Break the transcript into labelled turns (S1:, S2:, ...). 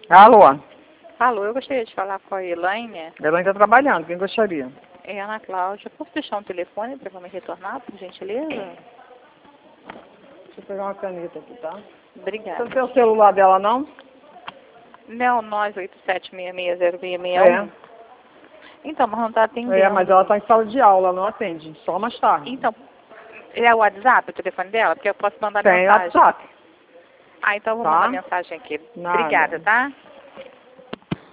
S1: Alô?
S2: Alô, eu gostaria de falar com a Elaine.
S1: Ela ainda está trabalhando, quem gostaria?
S2: É Ana Cláudia. Posso deixar um telefone para me retornar, por gentileza?
S1: Deixa eu pegar uma caneta aqui, tá? Você
S2: Obrigada.
S1: não tem o celular dela, não?
S2: Não, nós, 87660661.
S1: É.
S2: Então, mas não está atendendo.
S1: É, mas ela está em sala de aula, ela não atende, só mais tarde.
S2: Então, é o WhatsApp, o telefone dela? Porque eu posso mandar
S1: Tem
S2: mensagem.
S1: WhatsApp.
S2: Ah, então eu vou
S1: Tá.
S2: mandar mensagem aqui.
S1: Nada.
S2: Obrigada, tá?